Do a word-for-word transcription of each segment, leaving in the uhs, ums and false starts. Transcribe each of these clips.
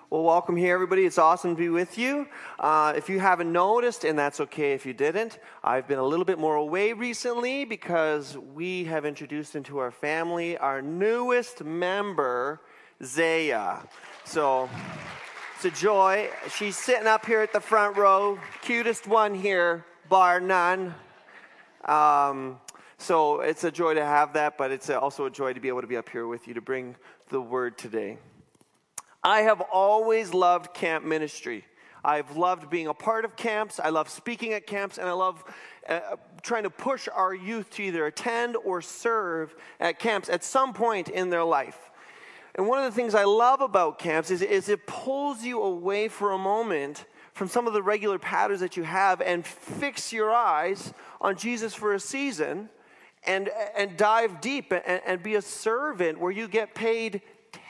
Well, welcome here, everybody. It's awesome to be with you. Uh, if you haven't noticed, and that's okay if you didn't, I've been a little bit more away recently because we have introduced into our family our newest member, Zaya. So it's a joy. She's sitting up here at the front row, cutest one here, bar none. Um, so it's a joy to have that, but it's also a joy to be able to be up here with you to bring the word today. I have always loved camp ministry. I've loved being a part of camps. I love speaking at camps, and I love uh, trying to push our youth to either attend or serve at camps at some point in their life. And one of the things I love about camps is, is it pulls you away for a moment from some of the regular patterns that you have and fix your eyes on Jesus for a season and, and dive deep and, and be a servant where you get paid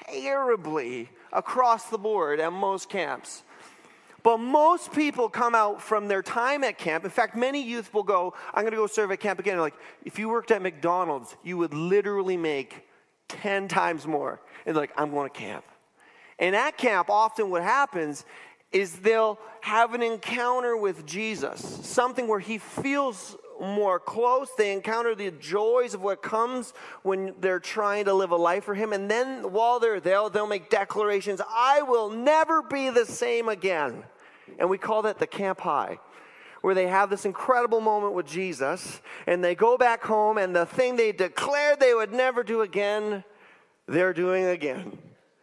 terribly across the board at most camps. But most people come out from their time at camp. In fact, many youth will go, I'm going to go serve at camp again. Like, if you worked at McDonald's, you would literally make ten times more. And like, I'm going to camp. And at camp, often what happens is they'll have an encounter with Jesus, something where he feels more close. They encounter the joys of what comes when they're trying to live a life for him. And then while they're there, they'll make declarations, I will never be the same again. And we call that the camp high, where they have this incredible moment with Jesus, and they go back home, and the thing they declared they would never do again, they're doing again.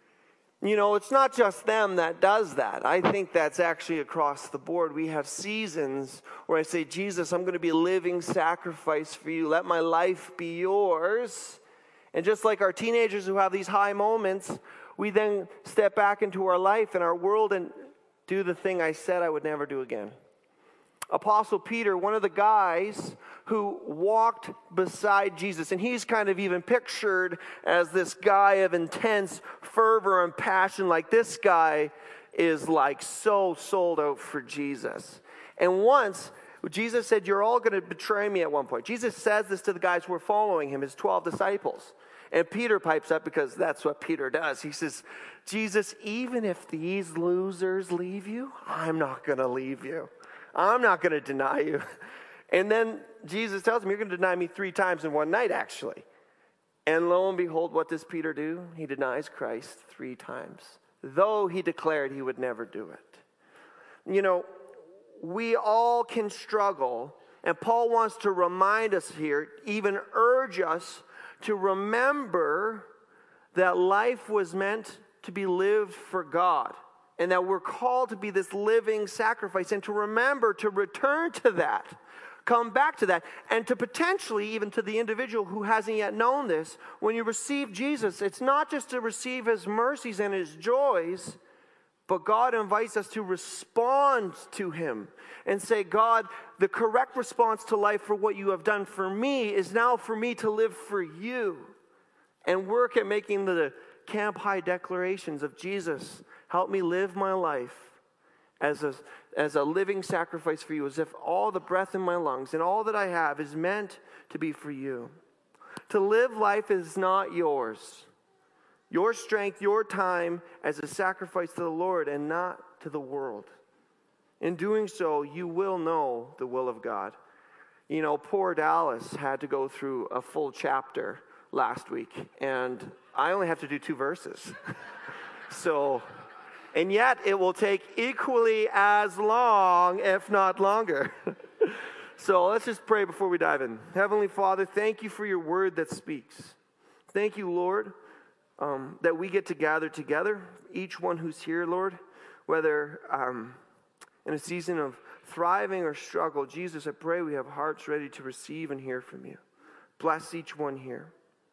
You know, it's not just them that does that. I think that's actually across the board. We have seasons where I say, Jesus, I'm going to be a living sacrifice for you. Let my life be yours. And just like our teenagers who have these high moments, we then step back into our life and our world and do the thing I said I would never do again. Apostle Peter, one of the guys who walked beside Jesus, and he's kind of even pictured as this guy of intense fervor and passion, like this guy is like so sold out for Jesus. And once, Jesus said, you're all going to betray me at one point. Jesus says this to the guys who are following him, his twelve disciples. And Peter pipes up because that's what Peter does. He says, Jesus, even if these losers leave you, I'm not going to leave you. I'm not going to deny you. And then Jesus tells him, you're going to deny me three times in one night, actually. And lo and behold, what does Peter do? He denies Christ three times, though he declared he would never do it. You know, we all can struggle, and Paul wants to remind us here, even urge us to remember that life was meant to be lived for God. And that we're called to be this living sacrifice, and to remember to return to that, come back to that, and to potentially even to the individual who hasn't yet known this, when you receive Jesus, it's not just to receive his mercies and his joys, but God invites us to respond to him and say, God, the correct response to life for what you have done for me is now for me to live for you, and work at making the camp high declarations of Jesus. Help me live my life as a, as a living sacrifice for you, as if all the breath in my lungs and all that I have is meant to be for you. To live life is not yours. Your strength, your time as a sacrifice to the Lord and not to the world. In doing so, you will know the will of God. You know, poor Dallas had to go through a full chapter last week, and I only have to do two verses. So... And yet, it will take equally as long, if not longer. So let's just pray before we dive in. Heavenly Father, thank you for your word that speaks. Thank you, Lord, um, that we get to gather together, each one who's here, Lord, whether um, in a season of thriving or struggle. Jesus, I pray we have hearts ready to receive and hear from you. Bless each one here.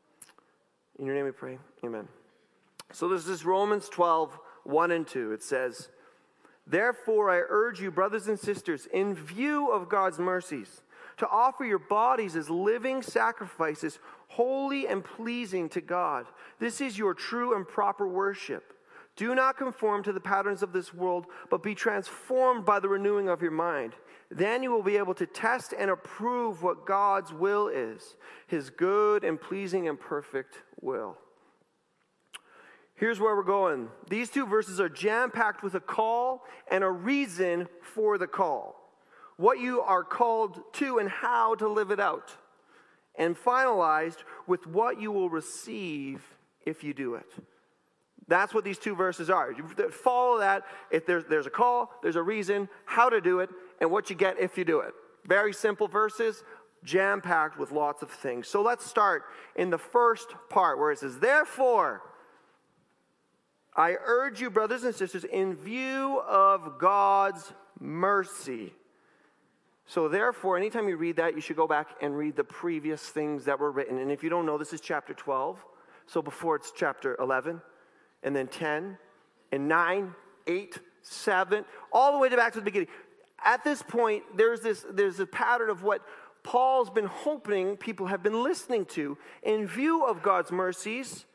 In your name we pray. Amen. So this is Romans twelve, one and two. It says, therefore I urge you, brothers and sisters, in view of God's mercies, to offer your bodies as living sacrifices, holy and pleasing to God. This is your true and proper worship. Do not conform to the patterns of this world, but be transformed by the renewing of your mind. Then you will be able to test and approve what God's will is, his good and pleasing and perfect will. Here's where we're going. These two verses are jam-packed with a call and a reason for the call. What you are called to and how to live it out. And finalized with what you will receive if you do it. That's what these two verses are. You follow that. If there's, there's a call, there's a reason, how to do it, and what you get if you do it. Very simple verses, jam-packed with lots of things. So let's start in the first part where it says, therefore, I urge you, brothers and sisters, in view of God's mercy. So therefore, anytime you read that, you should go back and read the previous things that were written. And if you don't know, this is chapter twelve. So before it's chapter eleven, and then ten, and nine, eight, seven, all the way back to the beginning. At this point, there's this there's a pattern of what Paul's been hoping people have been listening to. In view of God's mercies,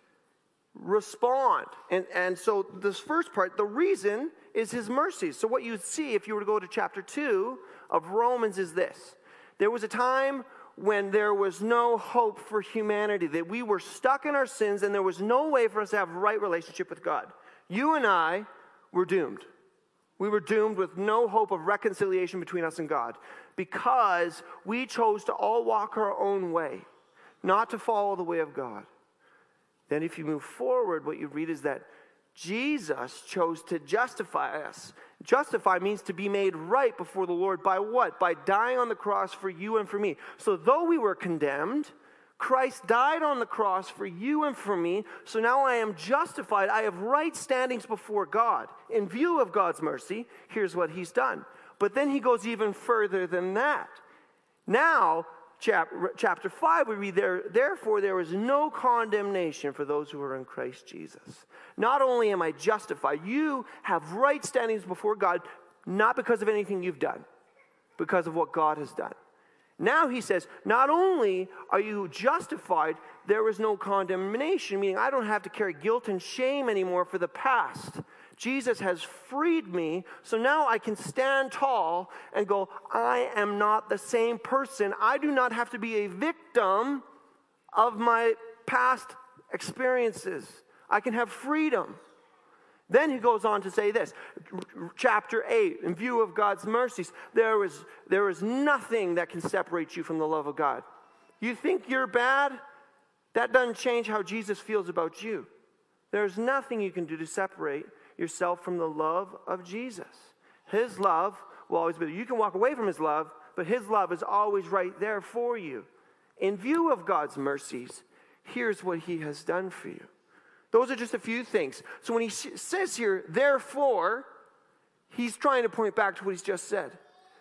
respond. And, and so this first part, the reason is his mercies. So what you'd see if you were to go to chapter two of Romans is this. There was a time when there was no hope for humanity, that we were stuck in our sins and there was no way for us to have a right relationship with God. You and I were doomed. We were doomed with no hope of reconciliation between us and God because we chose to all walk our own way, not to follow the way of God. Then if you move forward, what you read is that Jesus chose to justify us. Justify means to be made right before the Lord by what? By dying on the cross for you and for me. So though we were condemned, Christ died on the cross for you and for me. So now I am justified. I have right standings before God. In view of God's mercy, here's what he's done. But then he goes even further than that. Now, chapter five, we read there, therefore there is no condemnation for those who are in Christ Jesus. Not only am I justified, you have right standings before God, not because of anything you've done, because of what God has done. Now he says, not only are you justified, there is no condemnation, meaning I don't have to carry guilt and shame anymore for the past. Jesus has freed me, so now I can stand tall and go, I am not the same person. I do not have to be a victim of my past experiences. I can have freedom. Then he goes on to say this, chapter eight, in view of God's mercies, there is, there is nothing that can separate you from the love of God. You think you're bad? That doesn't change how Jesus feels about you. There's nothing you can do to separate yourself from the love of Jesus. His love will always be there. You can walk away from his love, but his love is always right there for you. In view of God's mercies, here's what he has done for you. Those are just a few things. So when he says here, therefore, he's trying to point back to what he's just said.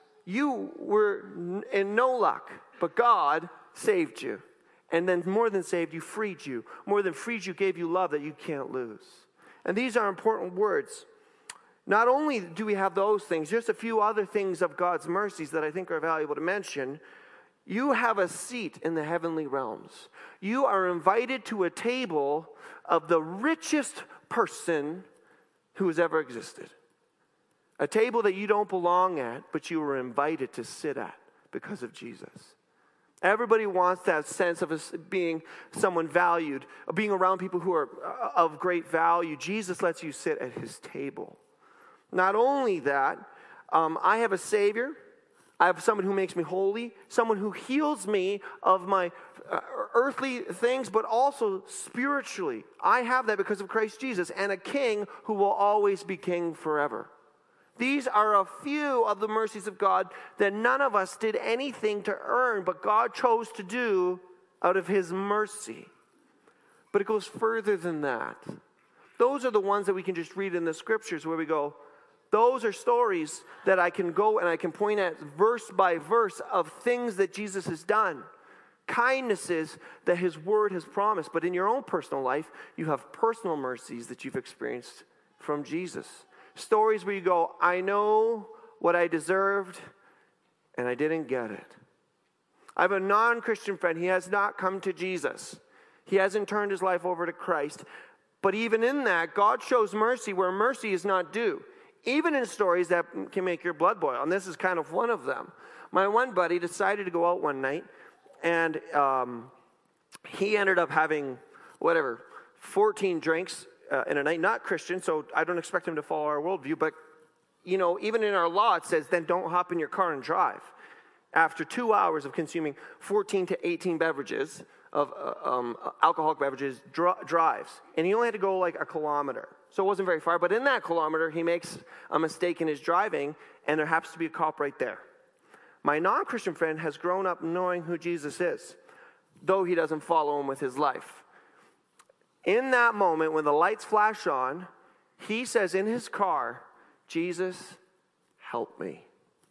You were in no luck, but God saved you. And then more than saved you, freed you. More than freed you, gave you love that you can't lose. And these are important words. Not only do we have those things, just a few other things of God's mercies that I think are valuable to mention. You have a seat in the heavenly realms. You are invited to a table of the richest person who has ever existed. A table that you don't belong at, but you were invited to sit at because of Jesus. Everybody wants that sense of us being someone valued, of being around people who are of great value. Jesus lets you sit at his table. Not only that, um, I have a Savior. I have someone who makes me holy, someone who heals me of my uh, earthly things, but also spiritually. I have that because of Christ Jesus, and a king who will always be king forever. These are a few of the mercies of God that none of us did anything to earn, but God chose to do out of his mercy. But it goes further than that. Those are the ones that we can just read in the scriptures where we go, those are stories that I can go and I can point at verse by verse of things that Jesus has done. Kindnesses that his word has promised. But in your own personal life, you have personal mercies that you've experienced from Jesus. Stories where you go, I know what I deserved, and I didn't get it. I have a non-Christian friend. He has not come to Jesus. He hasn't turned his life over to Christ. But even in that, God shows mercy where mercy is not due. Even in stories that can make your blood boil. And this is kind of one of them. My one buddy decided to go out one night, and um, he ended up having, whatever, fourteen drinks uh, in a night, not Christian, so I don't expect him to follow our worldview, but, you know, even in our law, it says, then don't hop in your car and drive. After two hours of consuming fourteen to eighteen beverages, of uh, um, alcoholic beverages, dr- drives. And he only had to go like a kilometer. So it wasn't very far, but in that kilometer, he makes a mistake in his driving, and there happens to be a cop right there. My non-Christian friend has grown up knowing who Jesus is, though he doesn't follow him with his life. In that moment, when the lights flash on, he says in his car, Jesus, help me.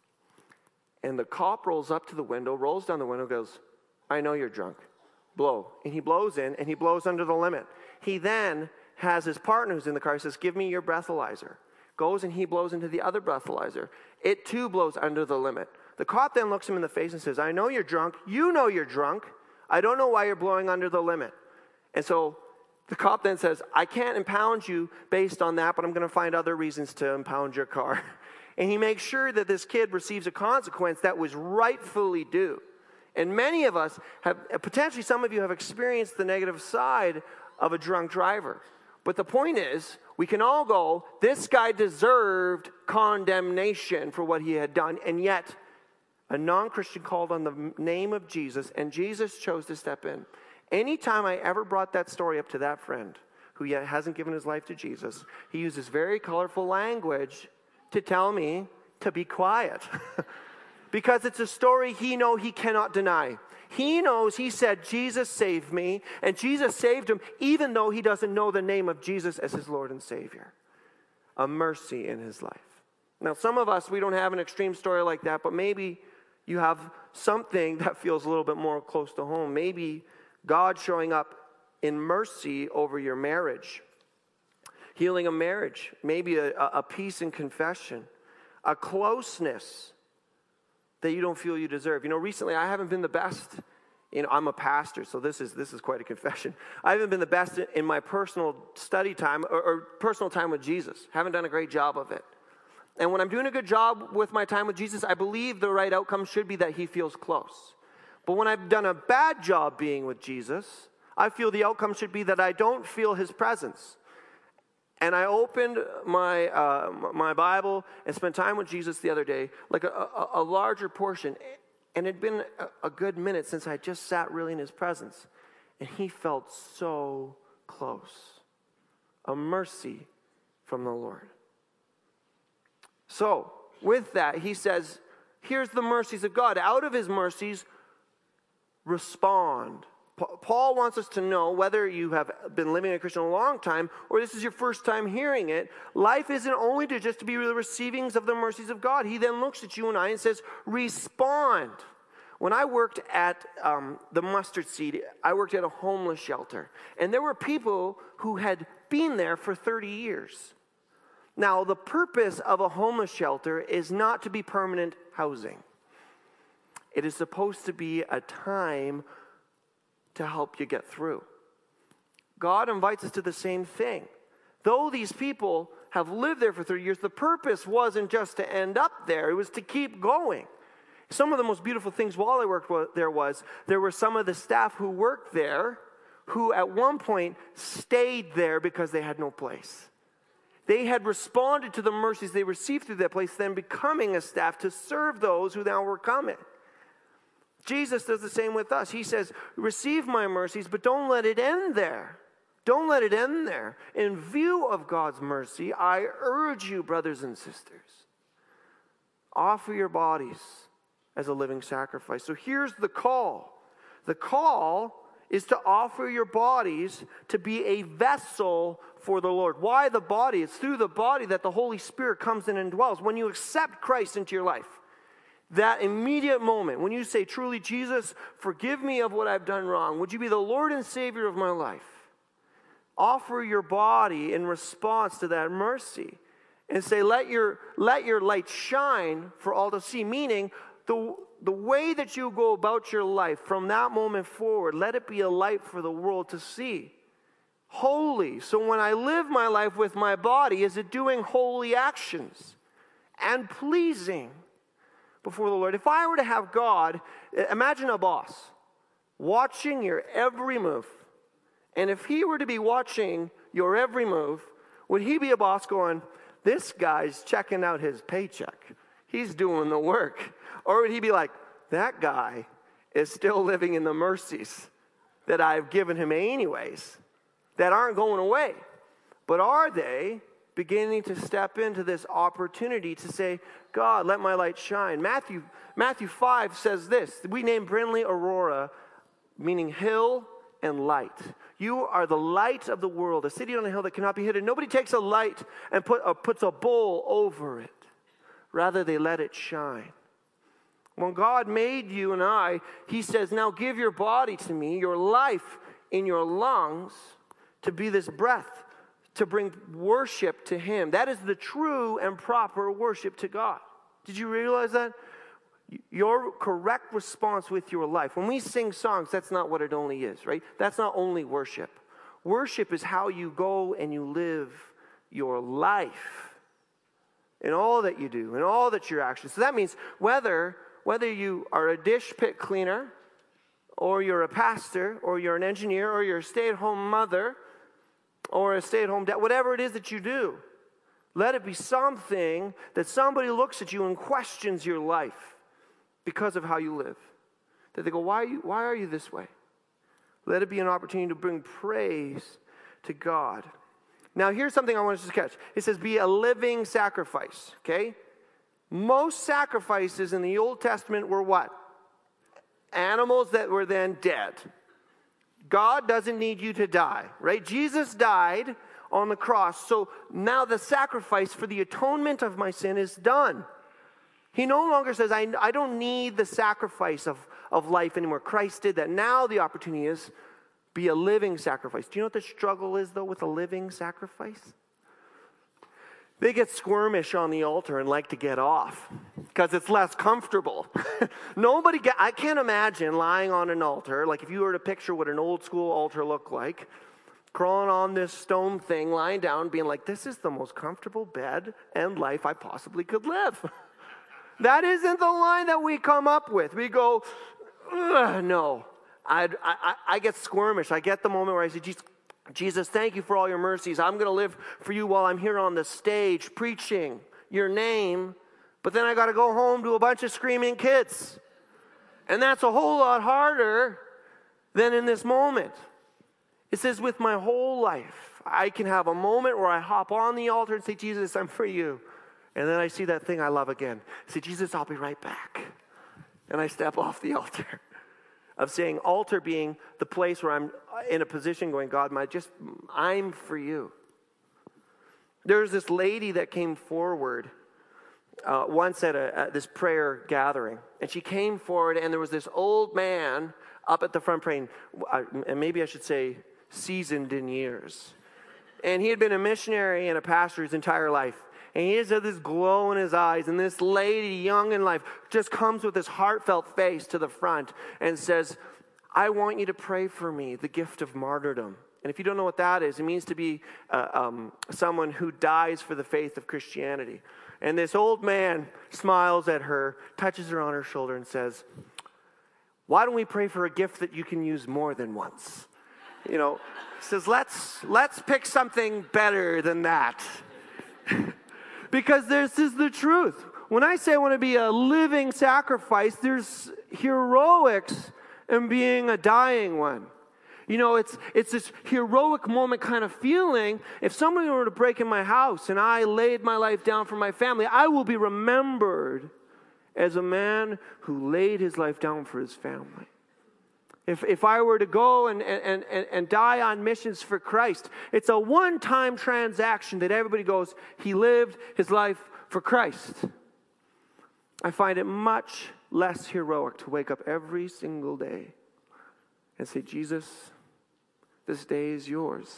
And the cop rolls up to the window, rolls down the window, goes, I know you're drunk. Blow. And he blows in, and he blows under the limit. He then has his partner who's in the car, says, give me your breathalyzer. Goes and he blows into the other breathalyzer. It too blows under the limit. The cop then looks him in the face and says, I know you're drunk. You know you're drunk. I don't know why you're blowing under the limit. And so the cop then says, I can't impound you based on that, but I'm going to find other reasons to impound your car. And he makes sure that this kid receives a consequence that was rightfully due. And many of us have, potentially some of you have experienced the negative side of a drunk driver. But the point is, we can all go, this guy deserved condemnation for what he had done. And yet, a non-Christian called on the name of Jesus, and Jesus chose to step in. Anytime I ever brought that story up to that friend who yet hasn't given his life to Jesus, he uses very colorful language to tell me to be quiet. Because it's a story he knows he cannot deny. He knows he said, Jesus saved me, and Jesus saved him even though he doesn't know the name of Jesus as his Lord and Savior. A mercy in his life. Now, some of us, we don't have an extreme story like that, but maybe you have something that feels a little bit more close to home. Maybe God showing up in mercy over your marriage, healing a marriage, maybe a, a peace in confession, a closeness that you don't feel you deserve. You know, recently I haven't been the best. You know, I'm a pastor, so this is this is quite a confession. I haven't been the best in my personal study time or, or personal time with Jesus. Haven't done a great job of it. And when I'm doing a good job with my time with Jesus, I believe the right outcome should be that he feels close. But when I've done a bad job being with Jesus, I feel the outcome should be that I don't feel his presence. And I opened my uh, my Bible and spent time with Jesus the other day, like a, a, a larger portion. And it had been a, a good minute since I just sat really in his presence. And he felt so close. A mercy from the Lord. So, with that, he says, here's the mercies of God. Out of his mercies, respond. Paul wants us to know, whether you have been living a Christian a long time or this is your first time hearing it, life isn't only to just to be the receivings of the mercies of God. He then looks at you and I and says, respond. When I worked at um, the Mustard Seed, I worked at a homeless shelter. And there were people who had been there for thirty years. Now, the purpose of a homeless shelter is not to be permanent housing. It is supposed to be a time to help you get through. God invites us to the same thing. Though these people have lived there for thirty years, the purpose wasn't just to end up there, it was to keep going. Some of the most beautiful things while I worked there was, there were some of the staff who worked there who at one point stayed there because they had no place. They had responded to the mercies they received through that place, then becoming a staff to serve those who now were coming. Jesus does the same with us. He says, receive my mercies, but don't let it end there. Don't let it end there. In view of God's mercy, I urge you, brothers and sisters, offer your bodies as a living sacrifice. So here's the call. The call is to offer your bodies to be a vessel for the Lord. Why the body? It's through the body that the Holy Spirit comes in and dwells. When you accept Christ into your life, that immediate moment, when you say, truly, Jesus, forgive me of what I've done wrong. Would you be the Lord and Savior of my life? Offer your body in response to that mercy. And say, let your, let your light shine for all to see. Meaning, the, the way that you go about your life from that moment forward, let it be a light for the world to see. Holy. So when I live my life with my body, is it doing holy actions? And pleasing before the Lord. If I were to have God, imagine a boss watching your every move. And if he were to be watching your every move? Would he be a boss going, this guy's checking out his paycheck. He's doing the work. Or would he be like, that guy is still living in the mercies that I've given him anyways, that aren't going away. But are they beginning to step into this opportunity to say, God, let my light shine? Matthew, Matthew five says this. We name Brindley Aurora, meaning hill and light. You are the light of the world, a city on a hill that cannot be hidden. Nobody takes a light and put, uh, puts a bowl over it. Rather, they let it shine. When God made you and I, he says, now give your body to me, your life in your lungs, to be this breath, to bring worship to him. That is the true and proper worship to God. Did you realize that? Your correct response with your life. When we sing songs, that's not what it only is, right? That's not only worship. Worship is how you go and you live your life in all that you do, in all that your actions. So that means whether, whether you are a dish pit cleaner, or you're a pastor, or you're an engineer, or you're a stay-at-home mother, or a stay-at-home dad, whatever it is that you do, let it be something that somebody looks at you and questions your life because of how you live. That they go, why are you, why are you this way? Let it be an opportunity to bring praise to God. Now, here's something I want us to catch. It says, be a living sacrifice, okay? Most sacrifices in the Old Testament were what? Animals that were then dead. God doesn't need you to die, right? Jesus died on the cross, so now the sacrifice for the atonement of my sin is done. He no longer says, I, I don't need the sacrifice of, of life anymore. Christ did that. Now the opportunity is be a living sacrifice. Do you know what the struggle is, though, with a living sacrifice? They get squirmish on the altar and like to get off because it's less comfortable. Nobody, get, I can't imagine lying on an altar, like if you were to picture what an old school altar looked like, crawling on this stone thing, lying down, being like, this is the most comfortable bed and life I possibly could live. That isn't the line that we come up with. We go, no. I, I, I get squirmish. I get the moment where I say, Jesus, Jesus, thank you for all your mercies. I'm going to live for you while I'm here on the stage preaching your name. But then I got to go home to a bunch of screaming kids. And that's a whole lot harder than in this moment. It says, with my whole life, I can have a moment where I hop on the altar and say, Jesus, I'm for you. And then I see that thing I love again. I say, Jesus, I'll be right back. And I step off the altar. Of saying altar being the place where I'm in a position going, God, my just, I'm for you. There's this lady that came forward uh, once at, a, at this prayer gathering. And she came forward and there was this old man up at the front praying, uh, and maybe I should say seasoned in years. And he had been a missionary and a pastor his entire life. And he just had this glow in his eyes. And this lady, young in life, just comes with this heartfelt face to the front and says, I want you to pray for me, the gift of martyrdom. And if you don't know what that is, it means to be uh, um, someone who dies for the faith of Christianity. And this old man smiles at her, touches her on her shoulder and says, why don't we pray for a gift that you can use more than once? You know, says, let's, let's pick something better than that. Because this is the truth. When I say I want to be a living sacrifice, there's heroics in being a dying one. You know, it's it's this heroic moment kind of feeling. If somebody were to break in my house and I laid my life down for my family, I will be remembered as a man who laid his life down for his family. If if I were to go and, and, and, and die on missions for Christ, it's a one-time transaction that everybody goes, he lived his life for Christ. I find it much less heroic to wake up every single day and say, Jesus, this day is yours.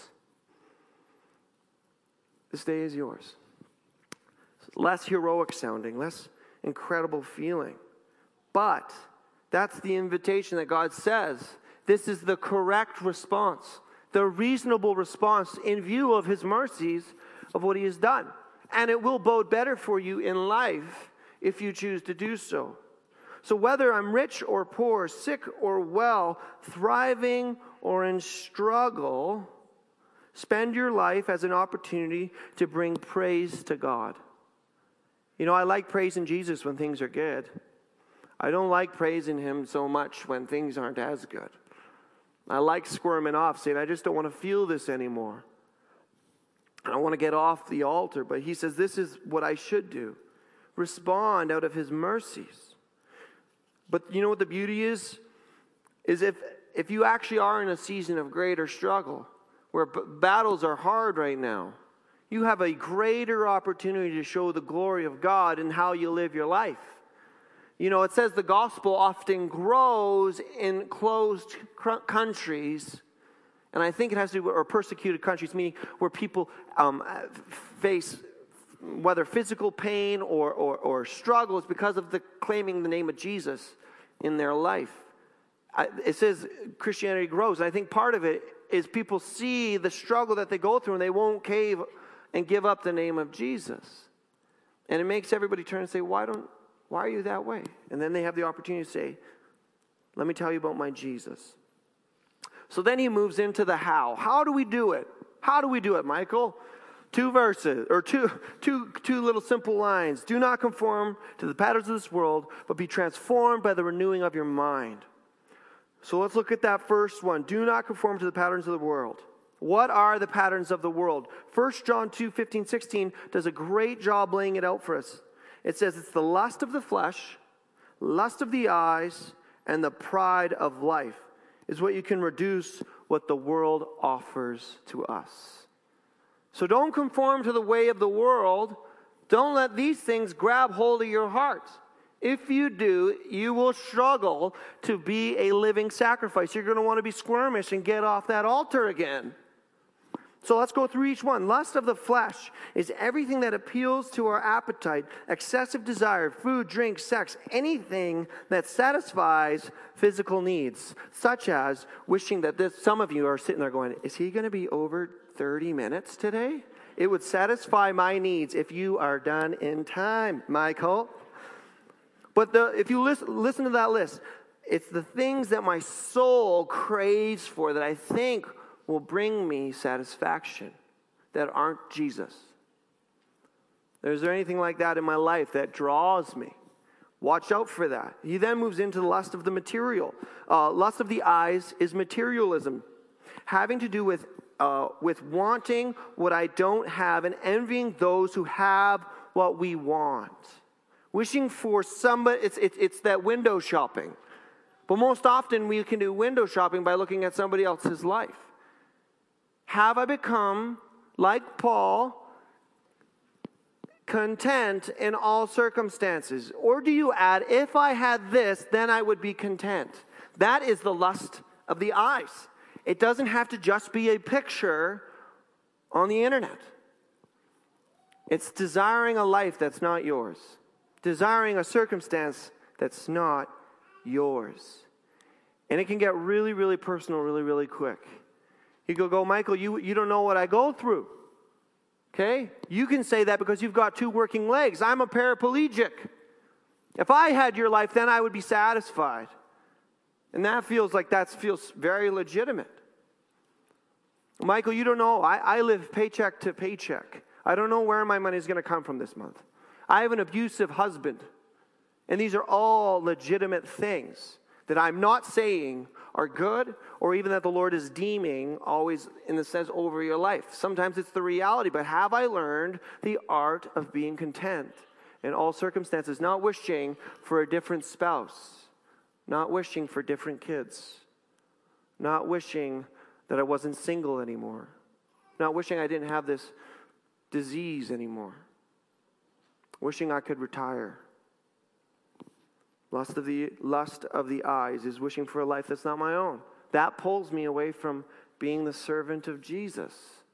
This day is yours. Less heroic sounding, less incredible feeling. But that's the invitation that God says. This is the correct response, the reasonable response in view of his mercies of what he has done. And it will bode better for you in life if you choose to do so. So whether I'm rich or poor, sick or well, thriving or in struggle, Spend your life as an opportunity to bring praise to God. You know, I like praising Jesus when things are good. I don't like praising him so much when things aren't as good. I like squirming off, saying, I just don't want to feel this anymore. I don't want to get off the altar. But he says, this is what I should do. Respond out of his mercies. But you know what the beauty is? Is if, if you actually are in a season of greater struggle, where b- battles are hard right now, you have a greater opportunity to show the glory of God in how you live your life. You know, it says the gospel often grows in closed cr- countries, and I think it has to do with, or persecuted countries, meaning where people um, face whether physical pain or, or, or struggles because of the claiming the name of Jesus in their life. I, it says Christianity grows, and I think part of it is people see the struggle that they go through, and they won't cave and give up the name of Jesus. And it makes everybody turn and say, why don't Why are you that way? And then they have the opportunity to say, let me tell you about my Jesus. So then he moves into the how. How do we do it? How do we do it, Michael? Two verses, or two, two, two little simple lines. Do not conform to the patterns of this world, but be transformed by the renewing of your mind. So let's look at that first one. Do not conform to the patterns of the world. What are the patterns of the world? First John two, fifteen, sixteen does a great job laying it out for us. It says it's the lust of the flesh, lust of the eyes, and the pride of life is what you can reduce what the world offers to us. So don't conform to the way of the world. Don't let these things grab hold of your heart. If you do, you will struggle to be a living sacrifice. You're going to want to be squirmish and get off that altar again. So let's go through each one. Lust of the flesh is everything that appeals to our appetite, excessive desire, food, drink, sex, anything that satisfies physical needs, such as wishing that this, some of you are sitting there going, is he going to be over thirty minutes today? It would satisfy my needs if you are done in time, Michael. But the, if you listen, listen to that list, it's the things that my soul craves for that I think will bring me satisfaction that aren't Jesus. Is there anything like that in my life that draws me? Watch out for that. He then moves into the lust of the material. Uh, lust of the eyes is materialism, having to do with uh, with wanting what I don't have and envying those who have what we want. Wishing for somebody, it's, it's, it's that window shopping. But most often we can do window shopping by looking at somebody else's life. Have I become, like Paul, content in all circumstances? Or do you add, if I had this, then I would be content? That is the lust of the eyes. It doesn't have to just be a picture on the internet. It's desiring a life that's not yours. Desiring a circumstance that's not yours. And it can get really, really personal really, really quick. You go, go, Michael, you, you don't know what I go through. Okay? You can say that because you've got two working legs. I'm a paraplegic. If I had your life, then I would be satisfied. And that feels like that feels very legitimate. Michael, you don't know. I, I live paycheck to paycheck. I don't know where my money is going to come from this month. I have an abusive husband. And these are all legitimate things that I'm not saying are good or even that the Lord is deeming always in the sense over your life. Sometimes it's the reality, but have I learned the art of being content in all circumstances, not wishing for a different spouse, not wishing for different kids, not wishing that I wasn't single anymore, not wishing I didn't have this disease anymore, wishing I could retire. Lust of the lust of the eyes is wishing for a life that's not my own. That pulls me away from being the servant of Jesus.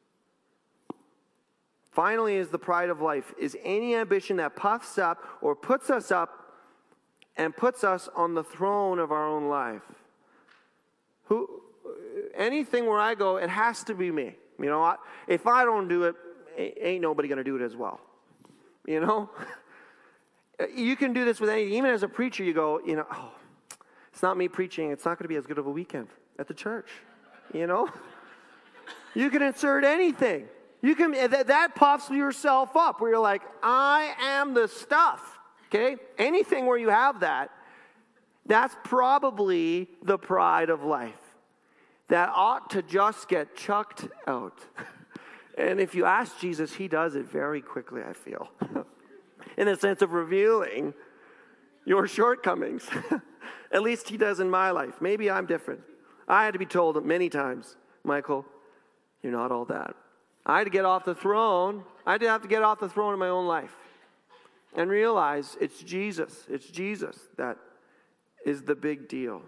Finally is the pride of life, is any ambition that puffs up or puts us up and puts us on the throne of our own life. Who, anything where I go, it has to be me. You know, I, if I don't do it, ain't nobody going to do it as well. You know? You can do this with anything. Even as a preacher, you go, you know, oh, it's not me preaching. It's not going to be as good of a weekend at the church. You know? You can insert anything. You can that, that pops yourself up where you're like, I am the stuff. Okay? Anything where you have that, that's probably the pride of life. That ought to just get chucked out. And if you ask Jesus, he does it very quickly, I feel. In the sense of revealing your shortcomings. At least he does in my life. Maybe I'm different. I had to be told many times, Michael, you're not all that. I had to get off the throne. I had to have to get off the throne in my own life. And realize it's Jesus. It's Jesus that is the big deal.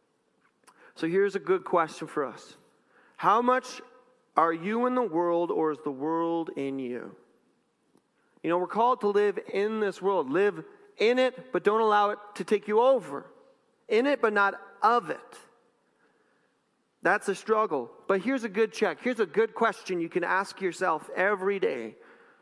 So here's a good question for us. How much are you in the world, or is the world in you? You know, we're called to live in this world. Live in it, but don't allow it to take you over. In it, but not of it. That's a struggle. But here's a good check. Here's a good question you can ask yourself every day.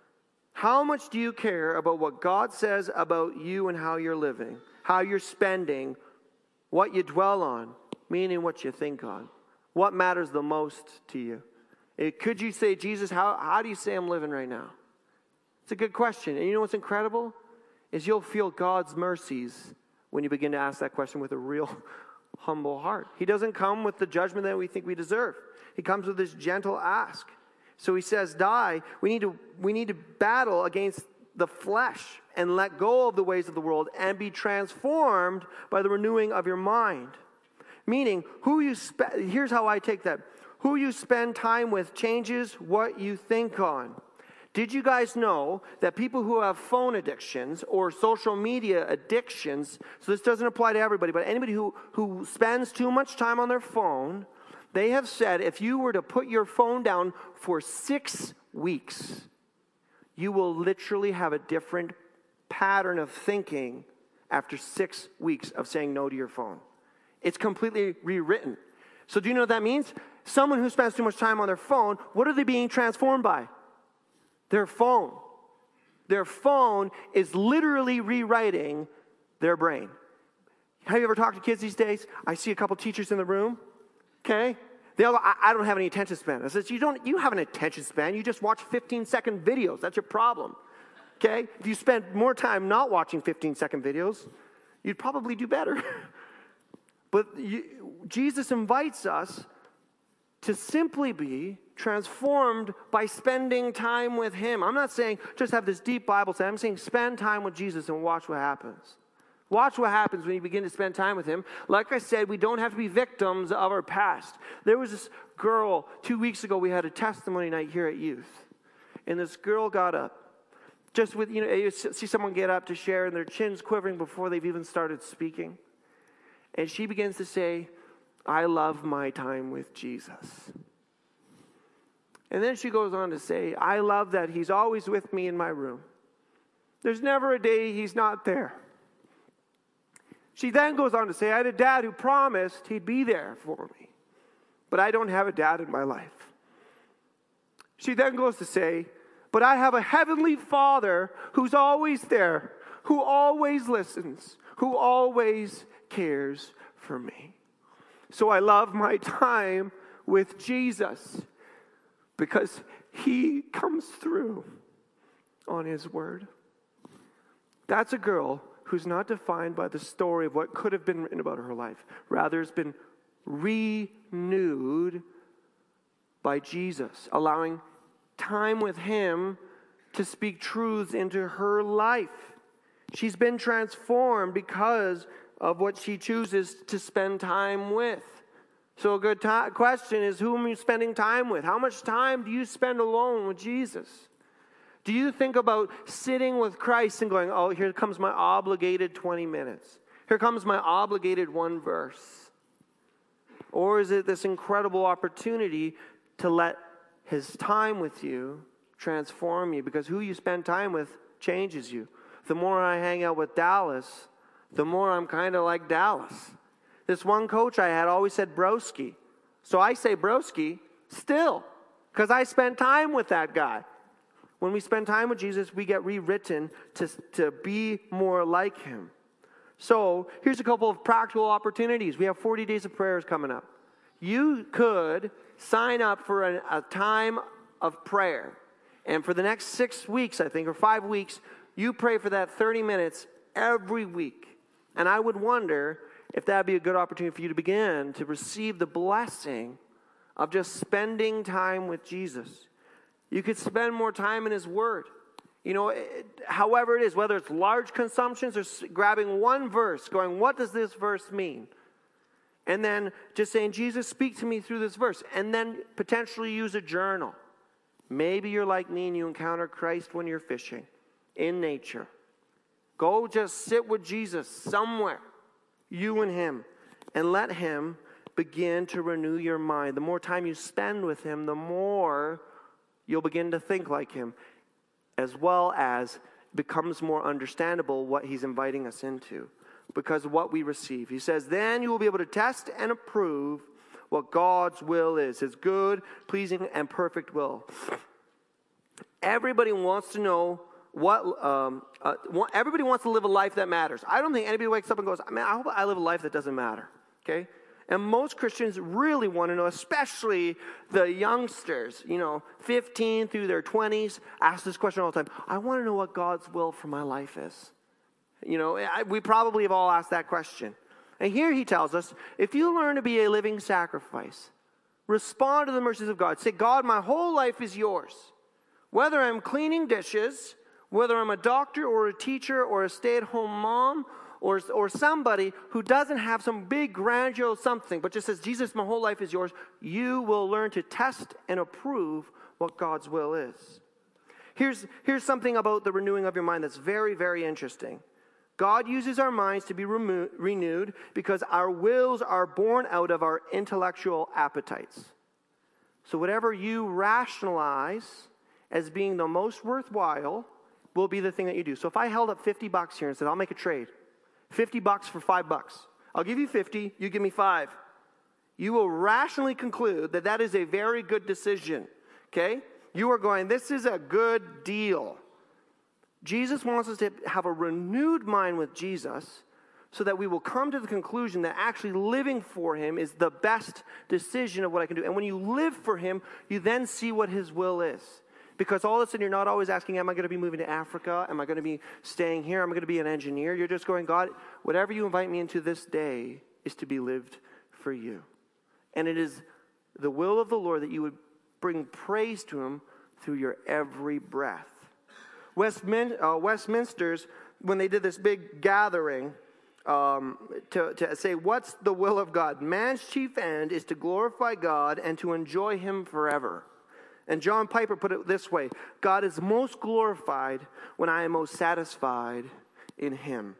How much do you care about what God says about you and how you're living? How you're spending, what you dwell on, meaning what you think on. What matters the most to you? It, could you say, Jesus, how, how do you say I'm living right now? It's a good question. And you know what's incredible? Is you'll feel God's mercies when you begin to ask that question with a real humble heart. He doesn't come with the judgment that we think we deserve. He comes with this gentle ask. So he says, die. We need to, we need to battle against the flesh and let go of the ways of the world and be transformed by the renewing of your mind. Meaning, who you spe- here's how I take that. Who you spend time with changes what you think on. Did you guys know that people who have phone addictions or social media addictions, so this doesn't apply to everybody, but anybody who, who spends too much time on their phone, they have said if you were to put your phone down for six weeks, you will literally have a different pattern of thinking after six weeks of saying no to your phone. It's completely rewritten. So do you know what that means? Someone who spends too much time on their phone, what are they being transformed by? Their phone. Their phone is literally rewriting their brain. Have you ever talked to kids these days? I see a couple teachers in the room. Okay? They all go, I, I don't have any attention span. I said, you don't, you have an attention span. You just watch fifteen second videos. That's your problem. Okay? If you spend more time not watching fifteen second videos, you'd probably do better. But you, Jesus invites us to simply be transformed by spending time with him. I'm not saying just have this deep Bible study. I'm saying spend time with Jesus and watch what happens. Watch what happens when you begin to spend time with him. Like I said, we don't have to be victims of our past. There was this girl, two weeks ago, we had a testimony night here at youth. And this girl got up. Just with, you know, you see someone get up to share and their chin's quivering before they've even started speaking. And she begins to say, I love my time with Jesus. And then she goes on to say, I love that he's always with me in my room. There's never a day he's not there. She then goes on to say, I had a dad who promised he'd be there for me, but I don't have a dad in my life. She then goes to say, but I have a heavenly Father who's always there, who always listens, who always cares for me. So I love my time with Jesus because he comes through on his word. That's a girl who's not defined by the story of what could have been written about her life. Rather, it's been renewed by Jesus, allowing time with him to speak truths into her life. She's been transformed because of what she chooses to spend time with. So a good t- question is, who are you spending time with? How much time do you spend alone with Jesus? Do you think about sitting with Christ and going, oh, here comes my obligated twenty minutes. Here comes my obligated one verse. Or is it this incredible opportunity to let his time with you transform you? Because who you spend time with changes you. The more I hang out with Dallas, the more I'm kind of like Dallas. This one coach I had always said broski. So I say broski still because I spent time with that guy. When we spend time with Jesus, we get rewritten to, to be more like him. So here's a couple of practical opportunities. We have forty days of prayers coming up. You could sign up for a, a time of prayer. And for the next six weeks, I think, or five weeks, you pray for that thirty minutes every week. And I would wonder if that would be a good opportunity for you to begin to receive the blessing of just spending time with Jesus. You could spend more time in His Word. You know, it, however it is, whether it's large consumptions or grabbing one verse, going, what does this verse mean? And then just saying, Jesus, speak to me through this verse. And then potentially use a journal. Maybe you're like me and you encounter Christ when you're fishing in nature. Go just sit with Jesus somewhere, you and Him, and let Him begin to renew your mind. The more time you spend with Him, the more you'll begin to think like Him, as well as becomes more understandable what He's inviting us into because of what we receive. He says, then you will be able to test and approve what God's will is, His good, pleasing, and perfect will. Everybody wants to know what, um, uh, everybody wants to live a life that matters. I don't think anybody wakes up and goes, man, I hope I live a life that doesn't matter, okay? And most Christians really want to know, especially the youngsters, you know, fifteen through their twenties, ask this question all the time. I want to know what God's will for my life is. You know, I, we probably have all asked that question. And here he tells us, if you learn to be a living sacrifice, respond to the mercies of God. Say, God, my whole life is yours. Whether I'm cleaning dishes, whether I'm a doctor or a teacher or a stay-at-home mom, Or, or somebody who doesn't have some big grandiose something, but just says, Jesus, my whole life is yours, you will learn to test and approve what God's will is. Here's, here's something about the renewing of your mind that's very, very interesting. God uses our minds to be remo- renewed because our wills are born out of our intellectual appetites. So whatever you rationalize as being the most worthwhile will be the thing that you do. So if I held up fifty bucks here and said, I'll make a trade, fifty bucks for five bucks. I'll give you fifty, you give me five. You will rationally conclude that that is a very good decision, okay? You are going, this is a good deal. Jesus wants us to have a renewed mind with Jesus so that we will come to the conclusion that actually living for Him is the best decision of what I can do. And when you live for Him, you then see what His will is. Because all of a sudden you're not always asking, am I going to be moving to Africa? Am I going to be staying here? Am I going to be an engineer? You're just going, God, whatever you invite me into this day is to be lived for you. And it is the will of the Lord that you would bring praise to Him through your every breath. Westmin, uh, Westminster's, when they did this big gathering um, to, to say, what's the will of God? Man's chief end is to glorify God and to enjoy Him forever. And John Piper put it this way, God is most glorified when I am most satisfied in Him.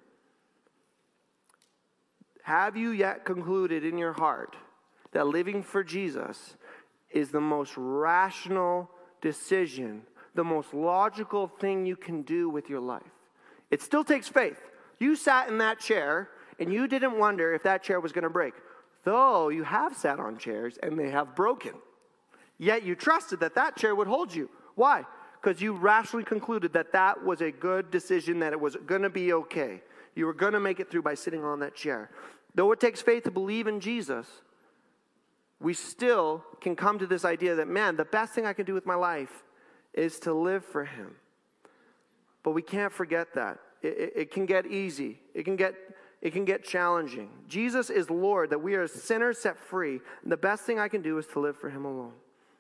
Have you yet concluded in your heart that living for Jesus is the most rational decision, the most logical thing you can do with your life? It still takes faith. You sat in that chair and you didn't wonder if that chair was going to break, though you have sat on chairs and they have broken. Yet you trusted that that chair would hold you. Why? Because you rationally concluded that that was a good decision, that it was going to be okay. You were going to make it through by sitting on that chair. Though it takes faith to believe in Jesus, we still can come to this idea that, man, the best thing I can do with my life is to live for Him. But we can't forget that. It, it, it can get easy. It can get, it can get challenging. Jesus is Lord, that we are sinners set free. And the best thing I can do is to live for Him alone.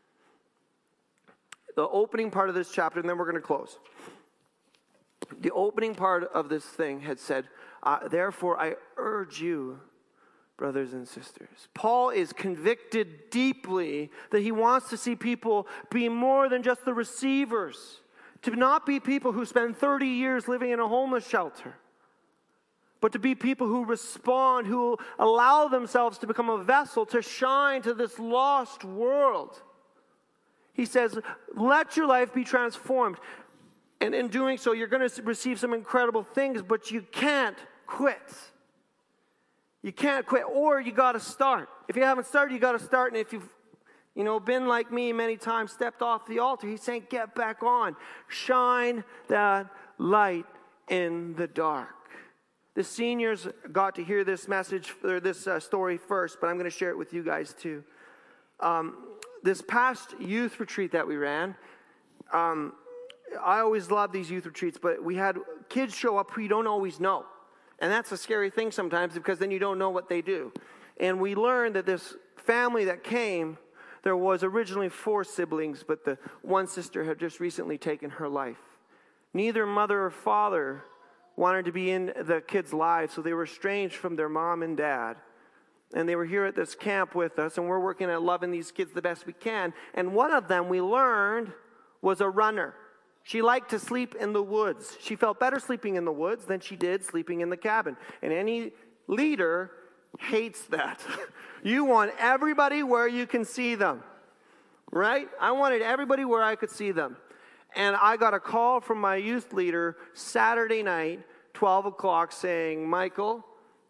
The opening part of this chapter, and then we're going to close. The opening part of this thing had said, uh, therefore I urge you, brothers and sisters. Paul is convicted deeply that he wants to see people be more than just the receivers, to not be people who spend thirty years living in a homeless shelter, but to be people who respond, who allow themselves to become a vessel to shine to this lost world. He says, let your life be transformed. And in doing so, you're going to receive some incredible things, but you can't quit. You can't quit, or you got to start. If you haven't started, you got to start. And if you've, you know, been like me many times, stepped off the altar, he's saying, get back on. Shine that light in the dark. The seniors got to hear this message, or this uh, story first, but I'm going to share it with you guys too. Um, this past youth retreat that we ran, um, I always love these youth retreats, but we had kids show up who you don't always know. And that's a scary thing sometimes because then you don't know what they do. And we learned that this family that came, there was originally four siblings, but the one sister had just recently taken her life. Neither mother or father wanted to be in the kids' lives, so they were estranged from their mom and dad. And they were here at this camp with us, and we're working at loving these kids the best we can. And one of them, we learned, was a runner. She liked to sleep in the woods. She felt better sleeping in the woods than she did sleeping in the cabin. And any leader hates that. You want everybody where you can see them, right? I wanted everybody where I could see them. And I got a call from my youth leader Saturday night, twelve o'clock, saying, Michael,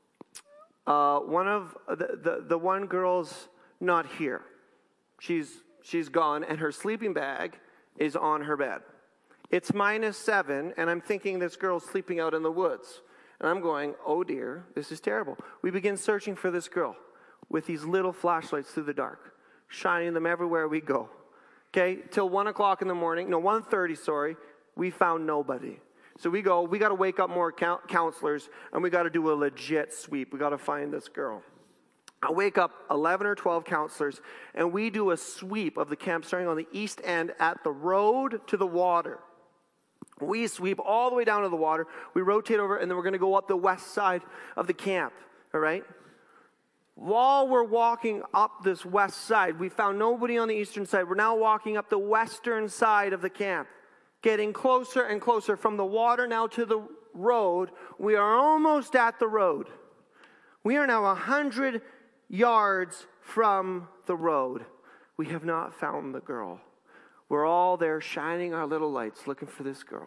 uh, one of the, the, the one girl's not here. She's, she's gone, and her sleeping bag is on her bed. It's minus seven, and I'm thinking this girl's sleeping out in the woods. And I'm going, oh dear, this is terrible. We begin searching for this girl with these little flashlights through the dark, shining them everywhere we go. Okay, till one o'clock in the morning, no, one thirty, sorry, we found nobody. So we go, we got to wake up more counselors, and we got to do a legit sweep. We got to find this girl. I wake up eleven or twelve counselors, and we do a sweep of the camp starting on the east end at the road to the water. We sweep all the way down to the water. We rotate over, and then we're going to go up the west side of the camp, all right? While we're walking up this west side, we found nobody on the eastern side. We're now walking up the western side of the camp, getting closer and closer from the water now to the road. We are almost at the road. We are now one hundred yards from the road. We have not found the girl. We're all there shining our little lights looking for this girl.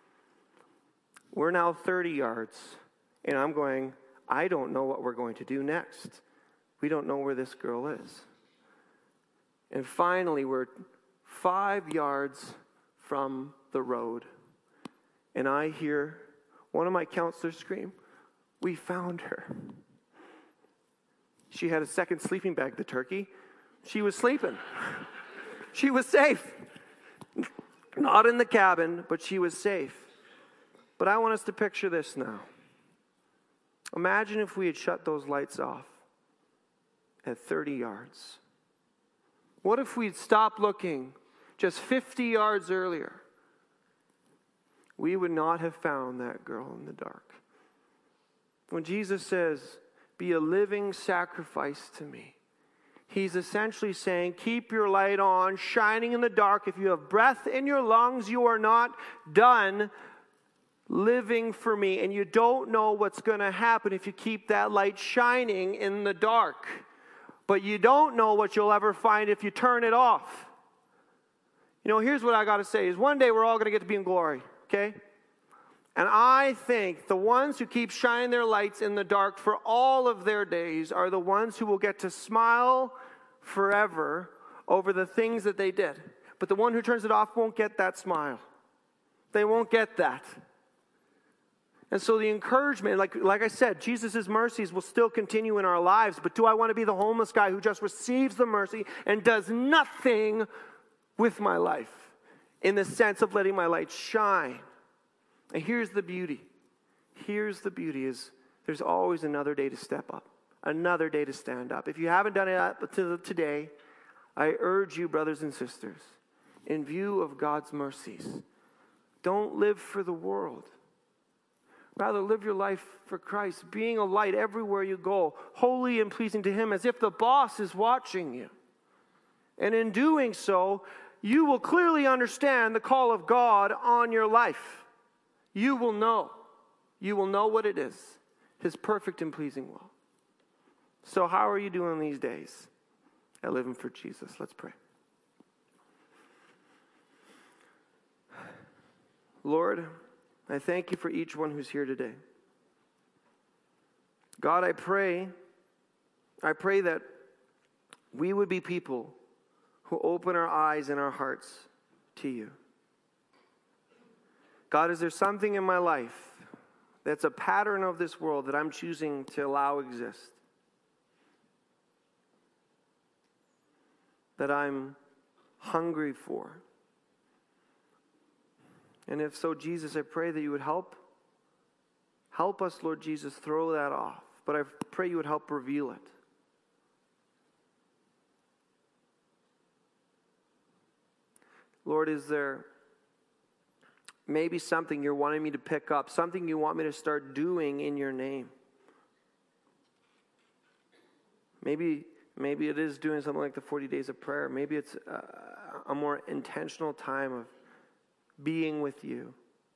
We're now thirty yards, and I'm going, I don't know what we're going to do next. We don't know where this girl is. And finally, we're five yards from the road, and I hear one of my counselors scream, we found her. She had a second sleeping bag, the turkey. She was sleeping. She was safe. Not in the cabin, but she was safe. But I want us to picture this now. Imagine if we had shut those lights off at thirty yards. What if we'd stopped looking just fifty yards earlier? We would not have found that girl in the dark. When Jesus says, be a living sacrifice to me, he's essentially saying, keep your light on, shining in the dark. If you have breath in your lungs, you are not done living for me. And you don't know what's going to happen if you keep that light shining in the dark. But you don't know what you'll ever find if you turn it off. You know, here's what I got to say is one day we're all going to get to be in glory, okay? And I think the ones who keep shining their lights in the dark for all of their days are the ones who will get to smile forever over the things that they did. But the one who turns it off won't get that smile. They won't get that. And so the encouragement, like, like I said, Jesus' mercies will still continue in our lives. But do I want to be the homeless guy who just receives the mercy and does nothing with my life in the sense of letting my light shine? And here's the beauty. Here's the beauty is there's always another day to step up, another day to stand up. If you haven't done it today, I urge you, brothers and sisters, in view of God's mercies, don't live for the world. Rather, live your life for Christ, being a light everywhere you go, holy and pleasing to Him, as if the boss is watching you. And in doing so, you will clearly understand the call of God on your life. You will know. You will know what it is, His perfect and pleasing will. So how are you doing these days at living for Jesus? Let's pray. Lord, I thank you for each one who's here today. God, I pray, I pray that we would be people who open our eyes and our hearts to you. God, is there something in my life that's a pattern of this world that I'm choosing to allow exist? that I'm hungry for? And if so, Jesus, I pray that you would help. Help us, Lord Jesus, throw that off. But I pray you would help reveal it. Lord, is there maybe something you're wanting me to pick up, something you want me to start doing in your name? Maybe, maybe it is doing something like the forty days of prayer. Maybe it's a, a more intentional time of being with you.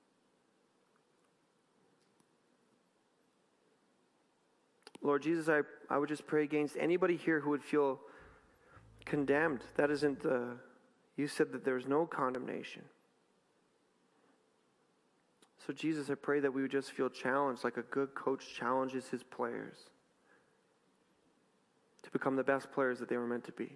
Lord Jesus, I, I would just pray against anybody here who would feel condemned. That isn't the, you said that there's no condemnation. So Jesus, I pray that we would just feel challenged like a good coach challenges his players to become the best players that they were meant to be.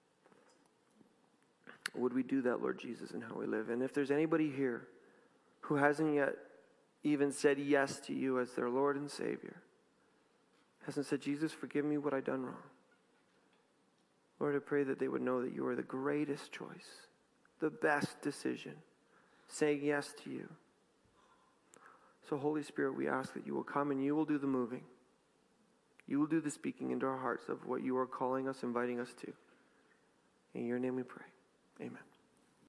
Would we do that, Lord Jesus, in how we live? And if there's anybody here who hasn't yet even said yes to you as their Lord and Savior, hasn't said, Jesus, forgive me what I've done wrong, Lord, I pray that they would know that you are the greatest choice, the best decision, saying yes to you. So Holy Spirit, we ask that you will come and you will do the moving. You will do the speaking into our hearts of what you are calling us, inviting us to. In your name we pray. Amen.